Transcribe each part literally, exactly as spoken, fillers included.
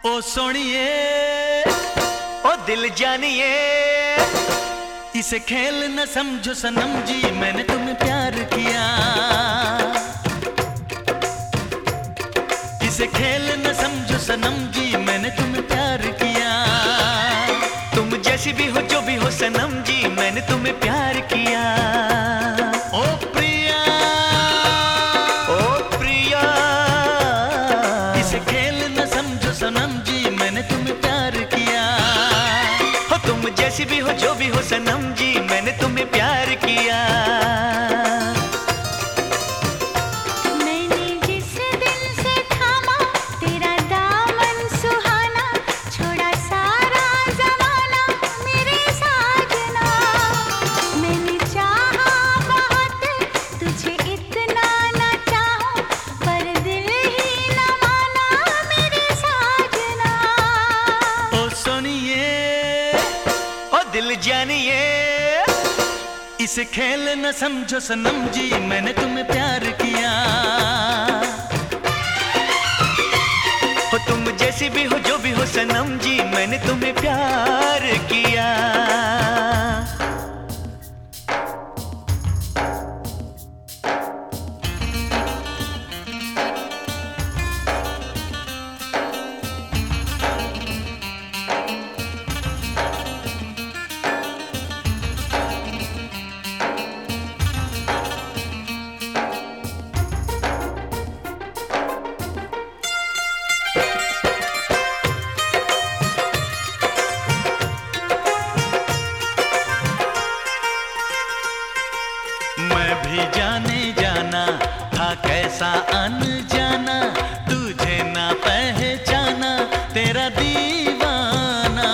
ओ सोनिए ओ दिल जानिए, इसे खेल न समझो सनम जी, मैंने तुम्हें प्यार किया। इसे खेल न समझो सनम जी, मैंने तुम्हें प्यार किया। तुम जैसी भी हो जो भी हो सनम जी, मैंने तुम्हें प्यार किया। ओ प्रिया ओ प्रिया, इसे खेल न समझो सनम जी, मैंने तुम्हें प्यार किया। हो तुम जैसी भी हो जो भी हो सनम जी, मैंने तुम्हें प्यार किया। मैंने जिस दिल से थामा तेरा दामन सुहाना, छोड़ा सारा जमाना मेरे साजना। मैंने चाहा बहुत तुझे इतना ना चाहूं, पर दिल ही न माना मेरे साजना। ओ सोनिए ओ दिल जानिए, इसे खेल न समझो सनम जी, मैंने तुम्हें प्यार किया। हो तुम जैसी भी हो जो भी हो सनम जी, मैंने तुम्हें प्यार किया। मैं भी जाने जाना था कैसा अनजाना, तुझे ना पहचाना तेरा दीवाना।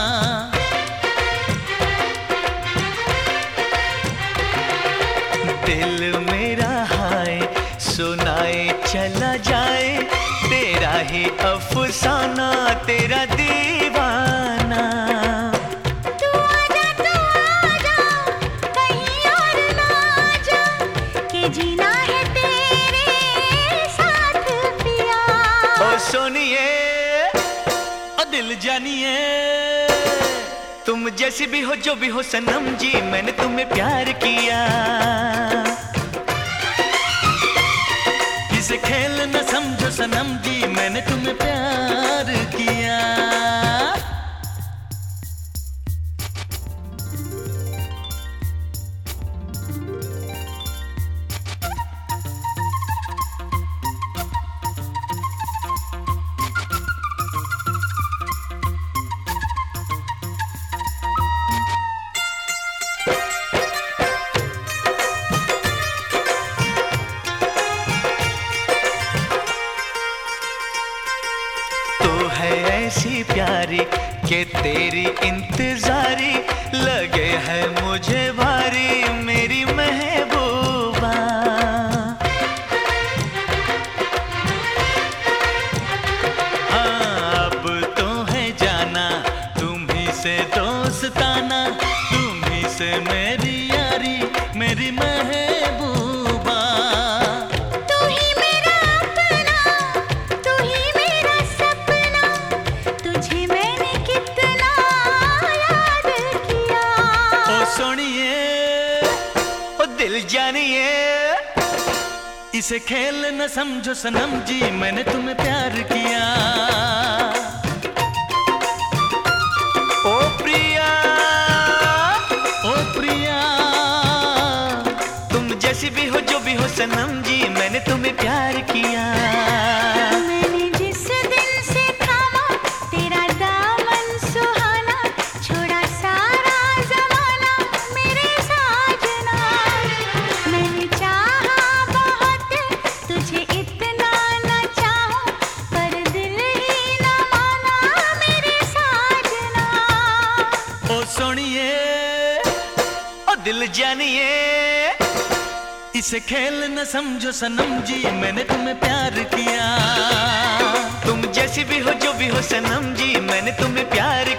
दिल मेरा हाय सुनाए चला जाए, तेरा ही अफसाना तेरा दीवाना। तू आजा तू आजा कहीं और ना जा, कि जीना है तेरे साथ पिया। ओ सोनिए ओ दिल जानिए, तुम जैसी भी हो जो भी हो सनम जी, मैंने तुम्हें प्यार किया। इसे खेल न समझो सनम जी, मैंने तुम्हें प्यार किया। है ऐसी प्यारी कि तेरी इंतजारी लगे है मुझे भारी मेरी महबूबा। हाँ अब तो है जाना तुम्ही से दोस्ताना, तुम्ही से मेरी यारी मेरी महबूबा। तू ही मेरा अपना, तू ही मेरा सपना, तुझे मैंने कितना याद किया। ओ सोनिए ओ दिल जानिए, इसे खेल न समझो सनम जी, मैंने तुम्हें प्यार किया। ओ प्रिया ओ प्रिया, तुम जैसी भी हो जो भी हो सनम जी, मैंने तुम्हें प्यार किया। मैंने जिस दिल से थामा तेरा दामन सुहाना, छोड़ा सारा जमाना मेरे साजना। मैंने चाहा बहुत तुझे इतना ना चाहूं, पर दिल ही न माना मेरे साजना। ओ सोनिए ओ दिल जानिए, इसे खेल न समझो सनम जी, मैंने तुम्हें प्यार किया। तुम जैसी भी हो जो भी हो सनम जी, मैंने तुम्हें प्यार